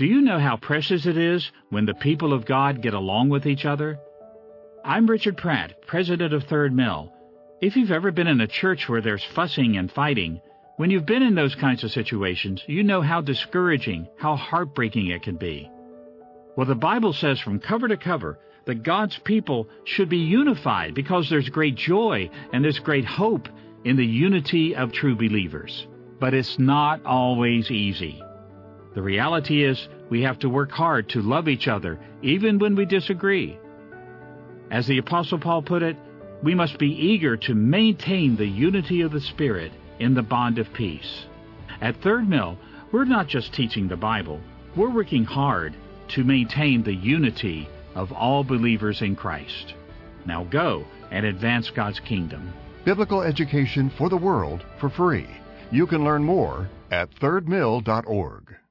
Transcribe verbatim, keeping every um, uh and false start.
Do you know how precious it is when the people of God get along with each other? I'm Richard Pratt, president of Third Mill. If you've ever been in a church where there's fussing and fighting, when you've been in those kinds of situations, you know how discouraging, how heartbreaking it can be. Well, the Bible says from cover to cover that God's people should be unified because there's great joy and there's great hope in the unity of true believers. But it's not always easy. The reality is we have to work hard to love each other, even when we disagree. As the Apostle Paul put it, we must be eager to maintain the unity of the Spirit in the bond of peace. At Third Mill, we're not just teaching the Bible, we're working hard to maintain the unity of all believers in Christ. Now go and advance God's kingdom. Biblical education for the world for free. You can learn more at third mill dot org.